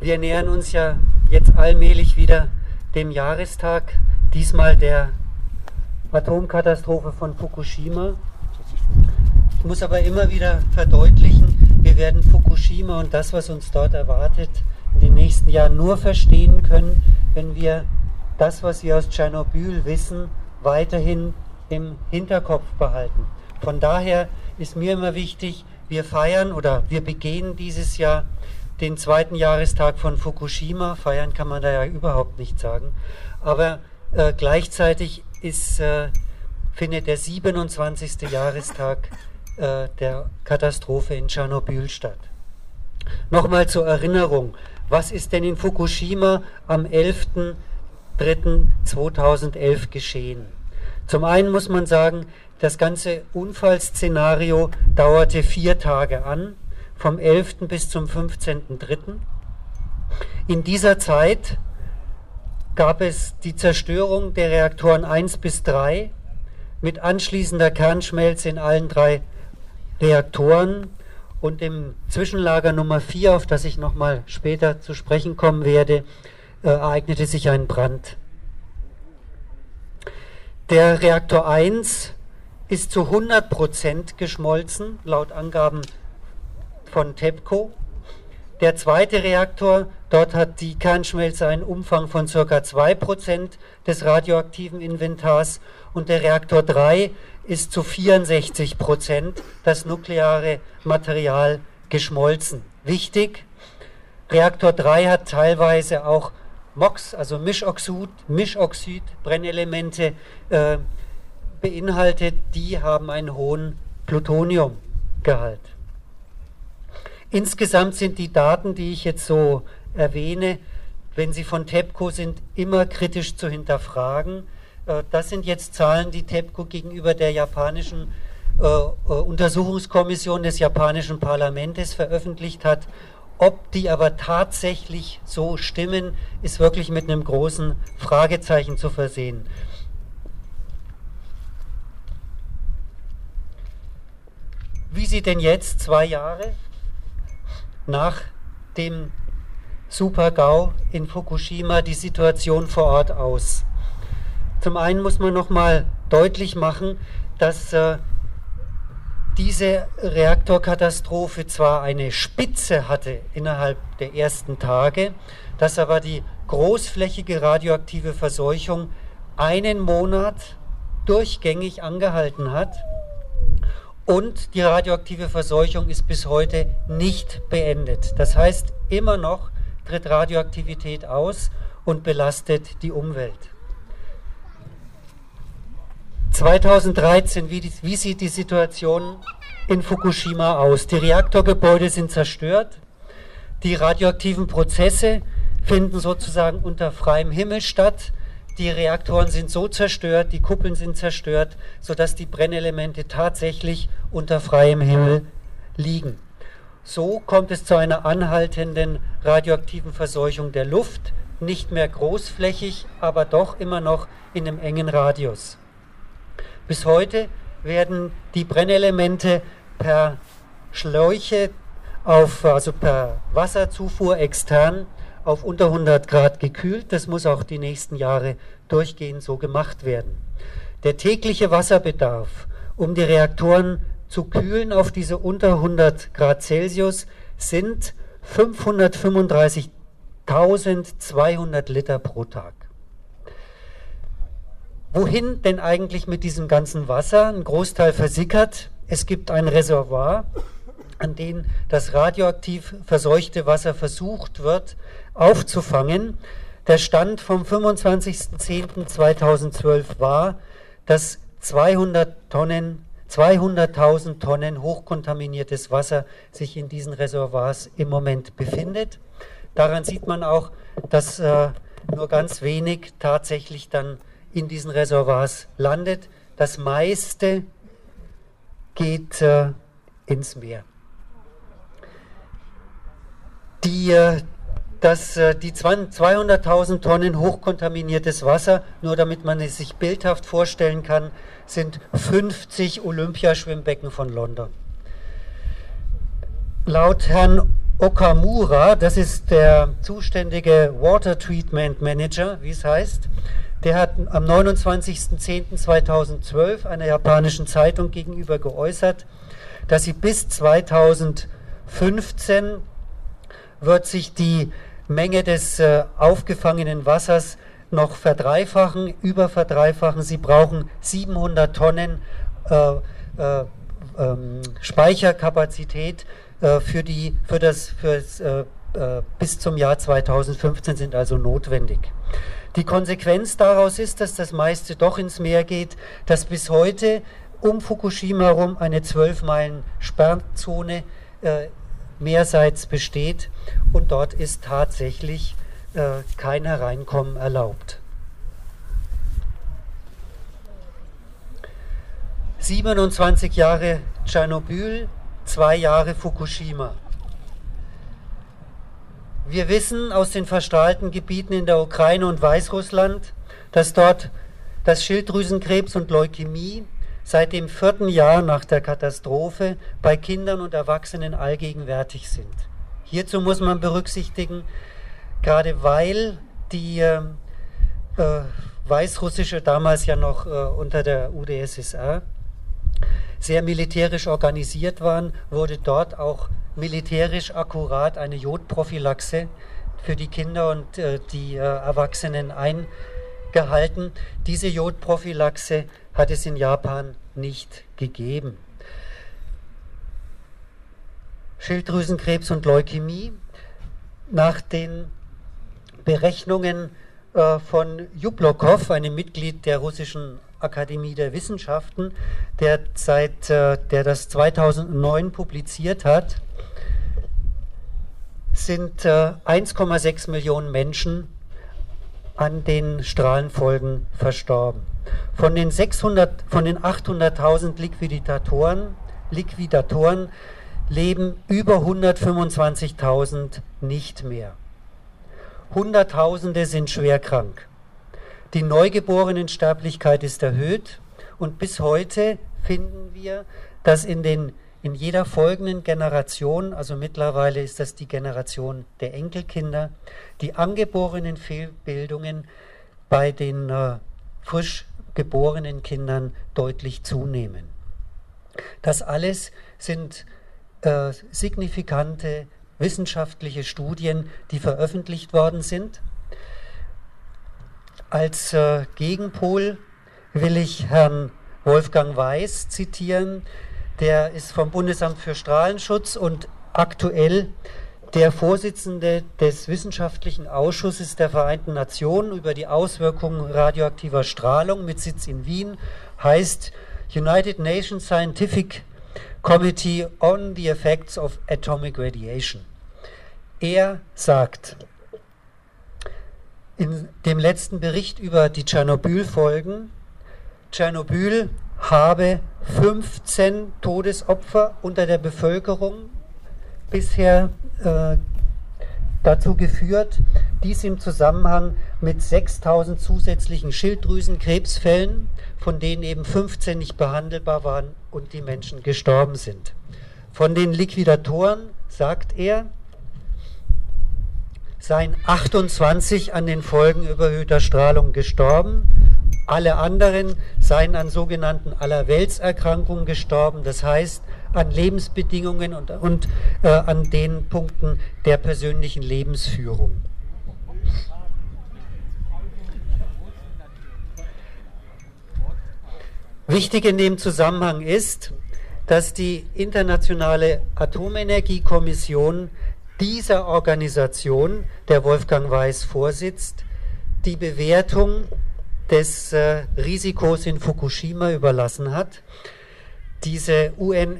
Wir nähern uns ja jetzt allmählich wieder dem Jahrestag, diesmal der Atomkatastrophe von Fukushima. Ich muss aber immer wieder verdeutlichen, wir werden Fukushima und das, was uns dort erwartet, in den nächsten Jahren nur verstehen können, wenn wir das, was wir aus Tschernobyl wissen, weiterhin im Hinterkopf behalten. Von daher ist mir immer wichtig, wir feiern oder wir begehen dieses Jahr den 2. Jahrestag von Fukushima. Feiern kann man da ja überhaupt nicht sagen. Aber gleichzeitig findet der 27. Jahrestag der Katastrophe in Tschernobyl statt. Nochmal zur Erinnerung, was ist denn in Fukushima am 11.03.2011 geschehen? Zum einen muss man sagen, das ganze Unfallszenario dauerte 4 Tage an, vom 11. bis zum 15.03. In dieser Zeit gab es die Zerstörung der Reaktoren 1 bis 3 mit anschließender Kernschmelze in allen 3 Reaktoren und im Zwischenlager Nummer 4, auf das ich nochmal später zu sprechen kommen werde, ereignete sich ein Brand. Der Reaktor 1 ist zu 100% geschmolzen, laut Angaben von TEPCO. Der zweite Reaktor, dort hat die Kernschmelze einen Umfang von ca. 2% des radioaktiven Inventars und der Reaktor 3 ist zu 64% das nukleare Material geschmolzen. Wichtig, Reaktor 3 hat teilweise auch MOX, also Mischoxid-Brennelemente beinhaltet, die haben einen hohen Plutoniumgehalt. Insgesamt sind die Daten, die ich jetzt so erwähne, wenn sie von TEPCO sind, immer kritisch zu hinterfragen. Das sind jetzt Zahlen, die TEPCO gegenüber der japanischen Untersuchungskommission des japanischen Parlaments veröffentlicht hat. Ob die aber tatsächlich so stimmen, ist wirklich mit einem großen Fragezeichen zu versehen. Wie sieht denn jetzt 2 Jahre nach dem Super-GAU in Fukushima die Situation vor Ort aus? Zum einen muss man nochmal deutlich machen, dass diese Reaktorkatastrophe zwar eine Spitze hatte innerhalb der ersten Tage, dass aber die großflächige radioaktive Verseuchung einen Monat durchgängig angehalten hat und die radioaktive Verseuchung ist bis heute nicht beendet. Das heißt, immer noch tritt Radioaktivität aus und belastet die Umwelt. 2013, wie sieht die Situation in Fukushima aus? Die Reaktorgebäude sind zerstört, die radioaktiven Prozesse finden sozusagen unter freiem Himmel statt, die Reaktoren sind so zerstört, die Kuppeln sind zerstört, sodass die Brennelemente tatsächlich unter freiem Himmel liegen. So kommt es zu einer anhaltenden radioaktiven Verseuchung der Luft, nicht mehr großflächig, aber doch immer noch in einem engen Radius. Bis heute werden die Brennelemente per Schläuche, also per Wasserzufuhr extern auf unter 100 Grad gekühlt. Das muss auch die nächsten Jahre durchgehend so gemacht werden. Der tägliche Wasserbedarf, um die Reaktoren zu kühlen auf diese unter 100 Grad Celsius, sind 535.200 Liter pro Tag. Wohin denn eigentlich mit diesem ganzen Wasser? Ein Großteil versickert. Es gibt ein Reservoir, an dem das radioaktiv verseuchte Wasser versucht wird aufzufangen. Der Stand vom 25.10.2012 war, dass 200.000 Tonnen hochkontaminiertes Wasser sich in diesen Reservoirs im Moment befindet. Daran sieht man auch, dass nur ganz wenig tatsächlich dann in diesen Reservoirs landet. Das meiste geht ins Meer. Die 200.000 Tonnen hochkontaminiertes Wasser, nur damit man es sich bildhaft vorstellen kann, sind 50 Olympiaschwimmbecken von London. Laut Herrn Okamura, das ist der zuständige Water Treatment Manager, wie es heißt, der hat am 29.10.2012 einer japanischen Zeitung gegenüber geäußert, dass sie bis 2015 wird sich die Menge des aufgefangenen Wassers noch verdreifachen, überverdreifachen. Sie brauchen 700 Tonnen Speicherkapazität bis zum Jahr 2015 sind also notwendig. Die Konsequenz daraus ist, dass das meiste doch ins Meer geht, dass bis heute um Fukushima herum eine 12 Meilen Sperrzone meerseits besteht und dort ist tatsächlich kein Hereinkommen erlaubt. 27 Jahre Tschernobyl, 2 Jahre Fukushima. Wir wissen aus den verstrahlten Gebieten in der Ukraine und Weißrussland, dass dort das Schilddrüsenkrebs und Leukämie seit dem 4. Jahr nach der Katastrophe bei Kindern und Erwachsenen allgegenwärtig sind. Hierzu muss man berücksichtigen, gerade weil die weißrussische, damals ja noch unter der UdSSR, sehr militärisch organisiert waren, wurde dort auch militärisch akkurat eine Jodprophylaxe für die Kinder und die Erwachsenen eingehalten. Diese Jodprophylaxe hat es in Japan nicht gegeben. Schilddrüsenkrebs und Leukämie. Nach den Berechnungen von Jublokow, einem Mitglied der russischen Akademie der Wissenschaften, der das 2009 publiziert hat, sind 1,6 Millionen Menschen an den Strahlenfolgen verstorben. Von den 800.000 Liquidatoren leben über 125.000 nicht mehr. Hunderttausende sind schwer krank. Die Neugeborenensterblichkeit ist erhöht und bis heute finden wir, dass in jeder folgenden Generation, also mittlerweile ist das die Generation der Enkelkinder, die angeborenen Fehlbildungen bei den frisch geborenen Kindern deutlich zunehmen. Das alles sind signifikante wissenschaftliche Studien, die veröffentlicht worden sind. Als Gegenpol will ich Herrn Wolfgang Weiß zitieren. Der ist vom Bundesamt für Strahlenschutz und aktuell der Vorsitzende des Wissenschaftlichen Ausschusses der Vereinten Nationen über die Auswirkungen radioaktiver Strahlung mit Sitz in Wien, heißt United Nations Scientific Committee on the Effects of Atomic Radiation. Er sagt in dem letzten Bericht über die Tschernobyl-Folgen, Tschernobyl habe 15 Todesopfer unter der Bevölkerung bisher dazu geführt, dies im Zusammenhang mit 6.000 zusätzlichen Schilddrüsenkrebsfällen, von denen eben 15 nicht behandelbar waren und die Menschen gestorben sind. Von den Liquidatoren, sagt er, seien 28 an den Folgen überhöhter Strahlung gestorben. Alle anderen seien an sogenannten Allerweltserkrankungen gestorben, das heißt an Lebensbedingungen und an den Punkten der persönlichen Lebensführung. Wichtig in dem Zusammenhang ist, dass die Internationale Atomenergiekommission dieser Organisation, der Wolfgang Weiß vorsitzt, die Bewertung des Risikos in Fukushima überlassen hat. Diese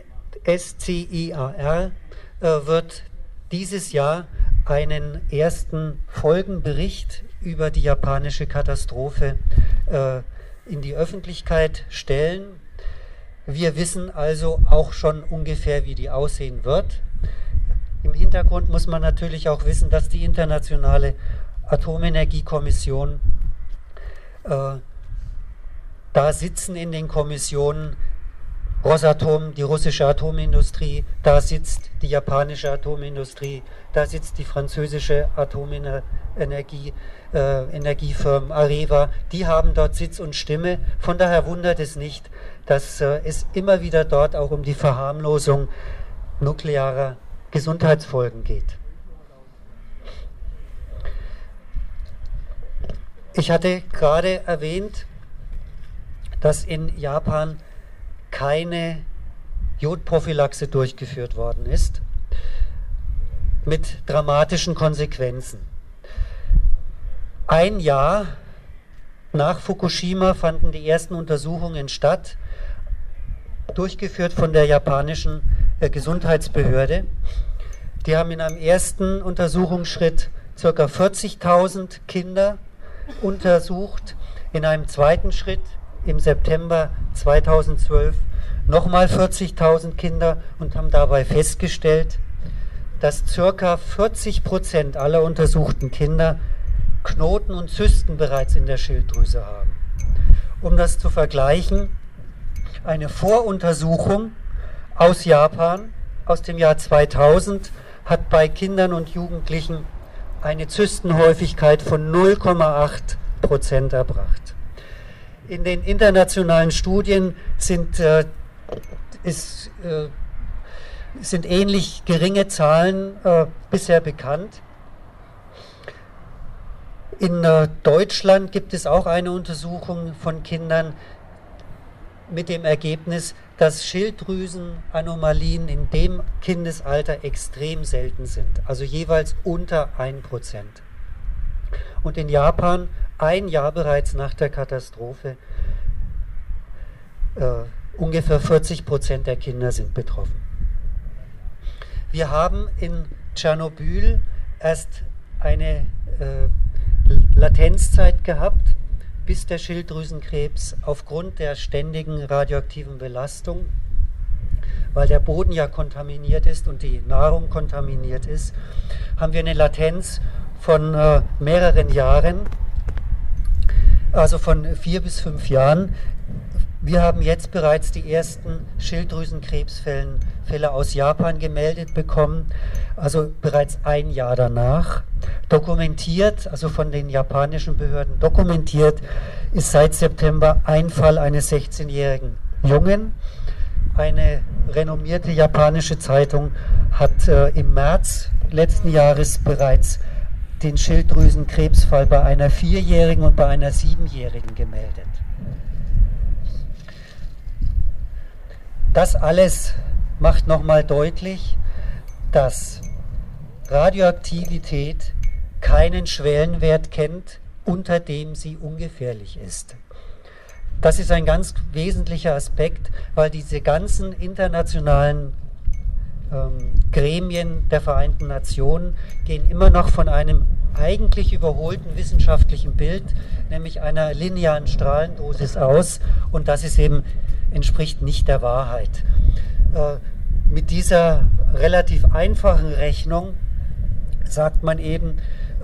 UNSCIAR wird dieses Jahr einen ersten Folgenbericht über die japanische Katastrophe in die Öffentlichkeit stellen. Wir wissen also auch schon ungefähr, wie die aussehen wird. Im Hintergrund muss man natürlich auch wissen, dass die Internationale Atomenergiekommission, da sitzen in den Kommissionen Rosatom, die russische Atomindustrie, da sitzt die japanische Atomindustrie, da sitzt die französische Energiefirma Areva, die haben dort Sitz und Stimme. Von daher wundert es nicht, dass es immer wieder dort auch um die Verharmlosung nuklearer Gesundheitsfolgen geht. Ich hatte gerade erwähnt, dass in Japan keine Jodprophylaxe durchgeführt worden ist, mit dramatischen Konsequenzen. Ein Jahr nach Fukushima fanden die ersten Untersuchungen statt, durchgeführt von der japanischen Gesundheitsbehörde. Die haben in einem ersten Untersuchungsschritt ca. 40.000 Kinder untersucht, in einem zweiten Schritt im September 2012 nochmal 40.000 Kinder und haben dabei festgestellt, dass ca. 40% aller untersuchten Kinder Knoten und Zysten bereits in der Schilddrüse haben. Um das zu vergleichen, eine Voruntersuchung aus Japan aus dem Jahr 2000 hat bei Kindern und Jugendlichen eine Zystenhäufigkeit von 0,8% erbracht. In den internationalen Studien sind ähnlich geringe Zahlen bisher bekannt. In Deutschland gibt es auch eine Untersuchung von Kindern mit dem Ergebnis, dass Schilddrüsenanomalien in dem Kindesalter extrem selten sind, also jeweils unter 1%. Und in Japan, ein Jahr bereits nach der Katastrophe, ungefähr 40% der Kinder sind betroffen. Wir haben in Tschernobyl erst eine Latenzzeit gehabt, bis der Schilddrüsenkrebs aufgrund der ständigen radioaktiven Belastung, weil der Boden ja kontaminiert ist und die Nahrung kontaminiert ist, haben wir eine Latenz von mehreren Jahren, also von 4 bis 5 Jahren. Wir haben jetzt bereits die ersten Schilddrüsenkrebsfälle aus Japan gemeldet bekommen, also bereits ein Jahr danach. Dokumentiert, also von den japanischen Behörden dokumentiert, ist seit September ein Fall eines 16-jährigen Jungen. Eine renommierte japanische Zeitung hat im März letzten Jahres bereits den Schilddrüsenkrebsfall bei einer 4-jährigen und bei einer 7-jährigen gemeldet. Das alles macht nochmal deutlich, dass Radioaktivität keinen Schwellenwert kennt, unter dem sie ungefährlich ist. Das ist ein ganz wesentlicher Aspekt, weil diese ganzen internationalen Gremien der Vereinten Nationen gehen immer noch von einem eigentlich überholten wissenschaftlichen Bild, nämlich einer linearen Strahlendosis aus, und das ist eben entspricht nicht der Wahrheit. Mit dieser relativ einfachen Rechnung sagt man eben,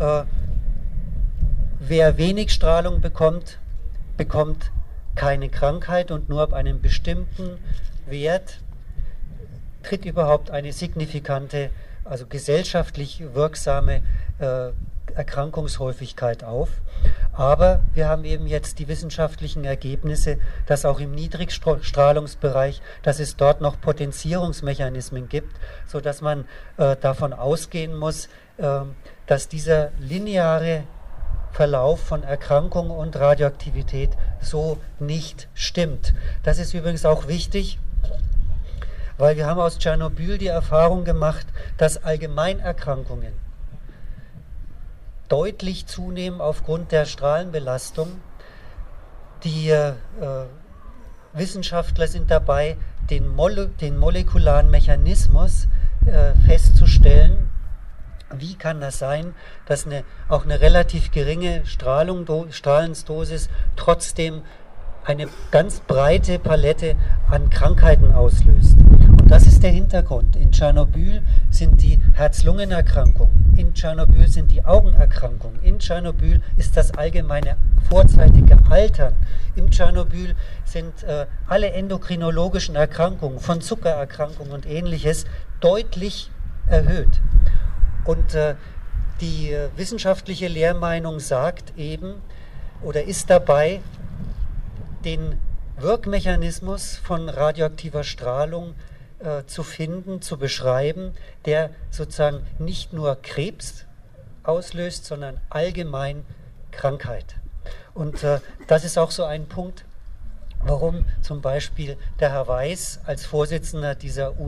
wer wenig Strahlung bekommt, bekommt keine Krankheit, und nur ab einem bestimmten Wert tritt überhaupt eine signifikante, also gesellschaftlich wirksame Erkrankungshäufigkeit auf. Aber wir haben eben jetzt die wissenschaftlichen Ergebnisse, dass auch im Niedrigstrahlungsbereich, dass es dort noch Potenzierungsmechanismen gibt, sodass man davon ausgehen muss, dass dieser lineare Verlauf von Erkrankung und Radioaktivität so nicht stimmt. Das ist übrigens auch wichtig, weil wir haben aus Tschernobyl die Erfahrung gemacht, dass Allgemeinerkrankungen deutlich zunehmen aufgrund der Strahlenbelastung. Die Wissenschaftler sind dabei, den molekularen Mechanismus festzustellen. Wie kann das sein, dass auch eine relativ geringe Strahlensdosis trotzdem eine ganz breite Palette an Krankheiten auslöst? Und Und das ist der Hintergrund. In Tschernobyl sind die Herz-Lungen-Erkrankungen, in Tschernobyl sind die Augenerkrankungen, in Tschernobyl ist das allgemeine vorzeitige Altern, in Tschernobyl sind alle endokrinologischen Erkrankungen, von Zuckererkrankungen und Ähnliches, deutlich erhöht. Und die wissenschaftliche Lehrmeinung sagt eben oder ist dabei, den Wirkmechanismus von radioaktiver Strahlung zu finden, zu beschreiben, der sozusagen nicht nur Krebs auslöst, sondern allgemein Krankheit. Und das ist auch so ein Punkt, warum zum Beispiel der Herr Weiß als Vorsitzender dieser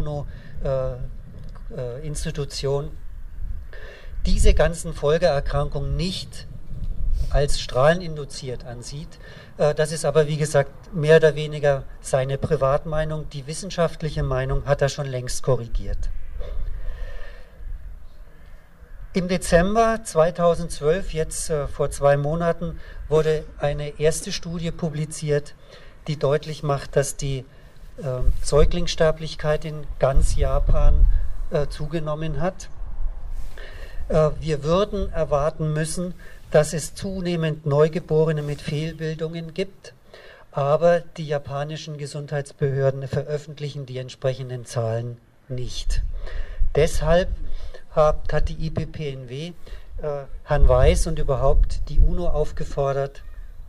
UNO-Institution diese ganzen Folgeerkrankungen nicht als strahleninduziert ansieht. Das ist aber, wie gesagt, mehr oder weniger seine Privatmeinung. Die wissenschaftliche Meinung hat er schon längst korrigiert. Im Dezember 2012, jetzt vor 2 Monaten, wurde eine erste Studie publiziert, die deutlich macht, dass die Säuglingssterblichkeit in ganz Japan zugenommen hat. Wir würden erwarten müssen, dass es zunehmend Neugeborene mit Fehlbildungen gibt, aber die japanischen Gesundheitsbehörden veröffentlichen die entsprechenden Zahlen nicht. Deshalb hat die IPPNW Herrn Weiß und überhaupt die UNO aufgefordert,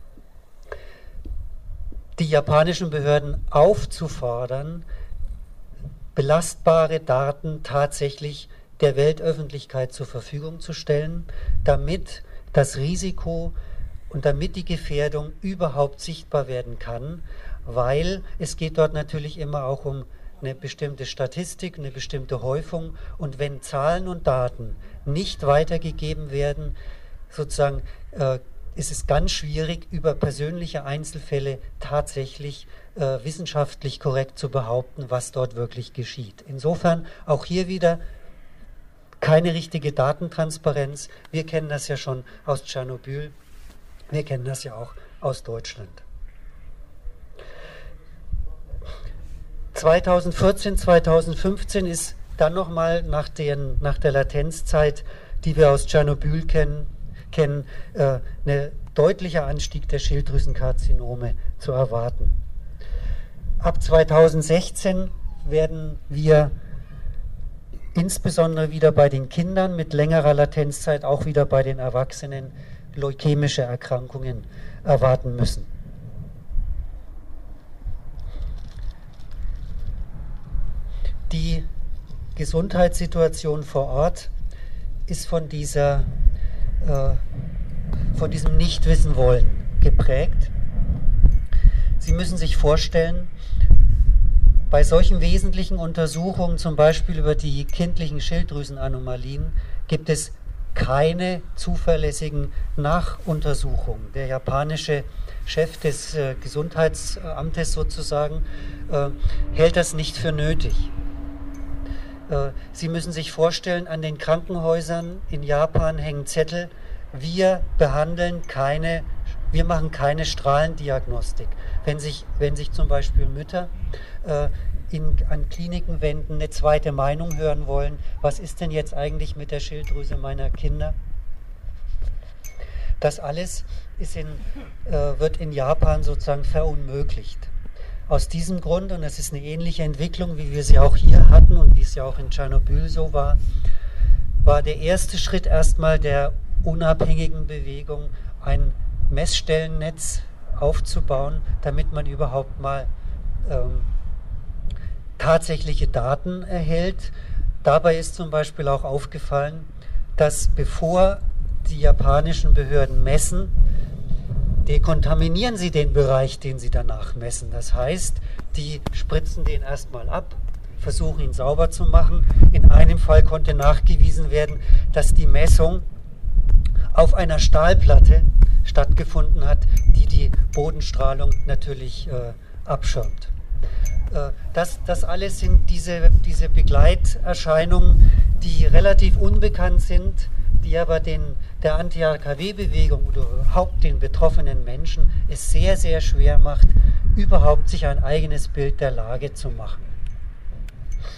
die japanischen Behörden aufzufordern, belastbare Daten tatsächlich der Weltöffentlichkeit zur Verfügung zu stellen, damit das Risiko und damit die Gefährdung überhaupt sichtbar werden kann, weil es geht dort natürlich immer auch um eine bestimmte Statistik, eine bestimmte Häufung, und wenn Zahlen und Daten nicht weitergegeben werden, sozusagen ist es ganz schwierig, über persönliche Einzelfälle tatsächlich wissenschaftlich korrekt zu behaupten, was dort wirklich geschieht. Insofern auch hier wieder keine richtige Datentransparenz. Wir kennen das ja schon aus Tschernobyl, wir kennen das ja auch aus Deutschland. 2014, 2015 ist dann nochmal nach der Latenzzeit, die wir aus Tschernobyl kennen, ein deutlicher Anstieg der Schilddrüsenkarzinome zu erwarten. Ab 2016 werden wir insbesondere wieder bei den Kindern mit längerer Latenzzeit, auch wieder bei den Erwachsenen, leukämische Erkrankungen erwarten müssen. Die Gesundheitssituation vor Ort ist von diesem Nichtwissen-Wollen geprägt. Sie müssen sich vorstellen, bei solchen wesentlichen Untersuchungen, zum Beispiel über die kindlichen Schilddrüsenanomalien, gibt es keine zuverlässigen Nachuntersuchungen. Der japanische Chef des Gesundheitsamtes sozusagen hält das nicht für nötig. Sie müssen sich vorstellen, an den Krankenhäusern in Japan hängen Zettel: wir machen keine Strahlendiagnostik. Wenn sich zum Beispiel Mütter an Kliniken wenden, eine zweite Meinung hören wollen, was ist denn jetzt eigentlich mit der Schilddrüse meiner Kinder? Das alles wird in Japan sozusagen verunmöglicht. Aus diesem Grund, und es ist eine ähnliche Entwicklung, wie wir sie auch hier hatten und wie es ja auch in Tschernobyl so war, war der erste Schritt erstmal der unabhängigen Bewegung, ein Messstellennetz aufzubauen, damit man überhaupt mal tatsächliche Daten erhält. Dabei ist zum Beispiel auch aufgefallen, dass bevor die japanischen Behörden messen, dekontaminieren sie den Bereich, den sie danach messen. Das heißt, die spritzen den erstmal ab, versuchen ihn sauber zu machen. In einem Fall konnte nachgewiesen werden, dass die Messung auf einer Stahlplatte stattgefunden hat, die die Bodenstrahlung natürlich abschirmt. Das alles sind diese Begleiterscheinungen, die relativ unbekannt sind, die aber der Anti-AKW-Bewegung oder überhaupt den betroffenen Menschen es sehr, sehr schwer macht, überhaupt sich ein eigenes Bild der Lage zu machen.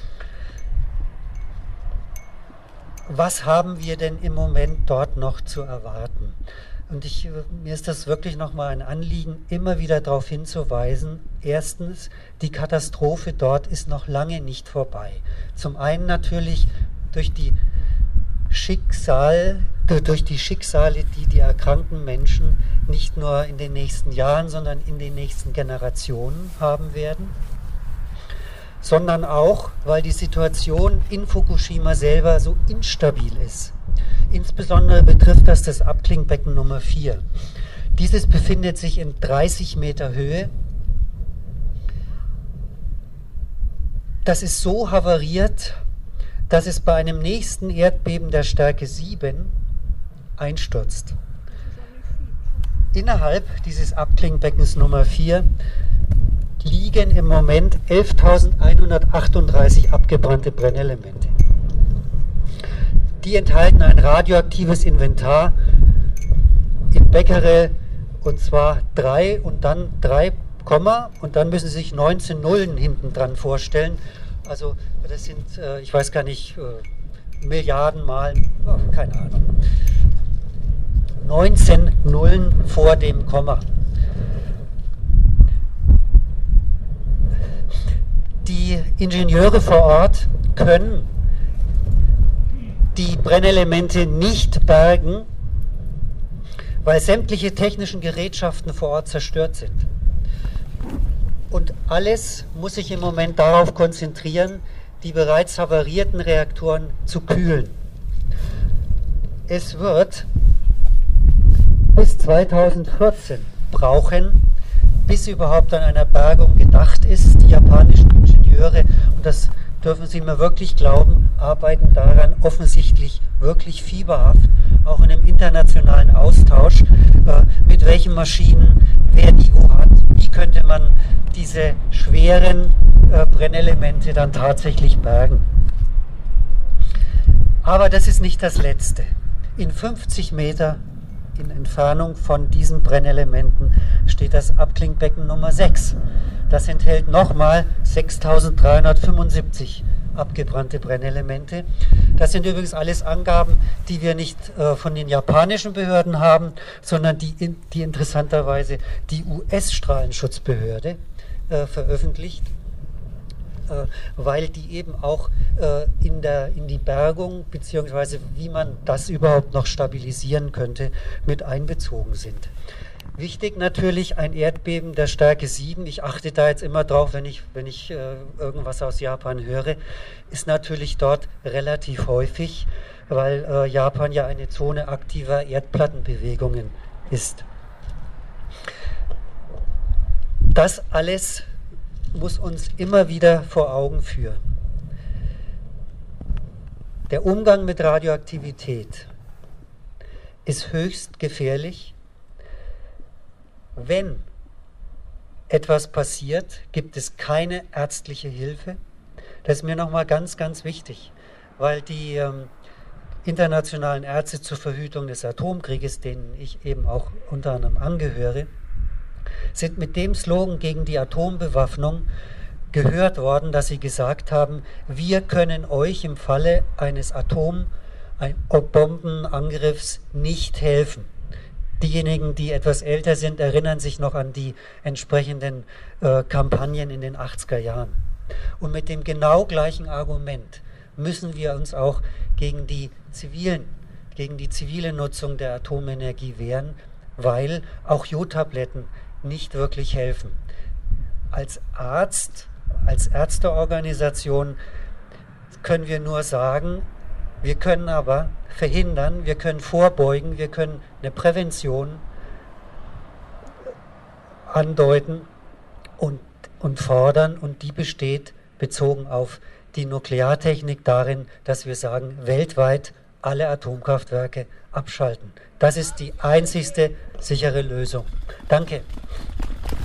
was haben wir denn im Moment dort noch zu erwarten? Und mir ist das wirklich nochmal ein Anliegen, immer wieder darauf hinzuweisen. Erstens, die Katastrophe dort ist noch lange nicht vorbei. Zum einen natürlich durch die Schicksale, die die erkrankten Menschen nicht nur in den nächsten Jahren, sondern in den nächsten Generationen haben werden, sondern auch, weil die Situation in Fukushima selber so instabil ist. Insbesondere betrifft das Abklingbecken Nummer 4. Dieses befindet sich in 30 Meter Höhe. Das ist so havariert, dass es bei einem nächsten Erdbeben der Stärke 7 einstürzt. Innerhalb dieses Abklingbeckens Nummer 4 liegen im Moment 11.138 abgebrannte Brennelemente. Die enthalten ein radioaktives Inventar im Becquerel, und zwar 3 und dann 3, und dann müssen Sie sich 19 Nullen hinten dran vorstellen. Also das sind, ich weiß gar nicht, Milliarden Mal, keine Ahnung, 19 Nullen vor dem Komma. Die Ingenieure vor Ort können die Brennelemente nicht bergen, weil sämtliche technischen Gerätschaften vor Ort zerstört sind. Und alles muss sich im Moment darauf konzentrieren, die bereits havarierten Reaktoren zu kühlen. Es wird bis 2014 brauchen, bis überhaupt an einer Bergung gedacht ist. Die japanischen Ingenieure, und das dürfen Sie mir wirklich glauben, arbeiten daran offensichtlich wirklich fieberhaft, auch in einem internationalen Austausch, mit welchen Maschinen, wer die wo hat, wie könnte man diese schweren Brennelemente dann tatsächlich bergen. Aber das ist nicht das Letzte. In 50 Meter in Entfernung von diesen Brennelementen steht das Abklingbecken Nummer 6. Das enthält nochmal 6.375 abgebrannte Brennelemente. Das sind übrigens alles Angaben, die wir nicht von den japanischen Behörden haben, sondern die interessanterweise die US-Strahlenschutzbehörde veröffentlicht, weil die eben auch in die Bergung bzw. wie man das überhaupt noch stabilisieren könnte, mit einbezogen sind. Wichtig natürlich ein Erdbeben der Stärke 7, ich achte da jetzt immer drauf, wenn ich irgendwas aus Japan höre, ist natürlich dort relativ häufig, weil Japan ja eine Zone aktiver Erdplattenbewegungen ist. Das alles muss uns immer wieder vor Augen führen. Der Umgang mit Radioaktivität ist höchst gefährlich. Wenn etwas passiert, gibt es keine ärztliche Hilfe. Das ist mir nochmal ganz, ganz wichtig, weil die internationalen Ärzte zur Verhütung des Atomkrieges, denen ich eben auch unter anderem angehöre, sind mit dem Slogan gegen die Atombewaffnung gehört worden, dass sie gesagt haben, wir können euch im Falle eines Atombombenangriffs nicht helfen. Diejenigen, die etwas älter sind, erinnern sich noch an die entsprechenden Kampagnen in den 80er Jahren. Und mit dem genau gleichen Argument müssen wir uns auch gegen die zivile Nutzung der Atomenergie wehren, weil auch Jodtabletten nicht wirklich helfen. Als Arzt, als Ärzteorganisation können wir nur sagen, wir können aber verhindern, wir können vorbeugen, wir können eine Prävention andeuten und fordern, und die besteht, bezogen auf die Nukleartechnik, darin, dass wir sagen, weltweit alle Atomkraftwerke abschalten. Das ist die einzigste sichere Lösung. Danke.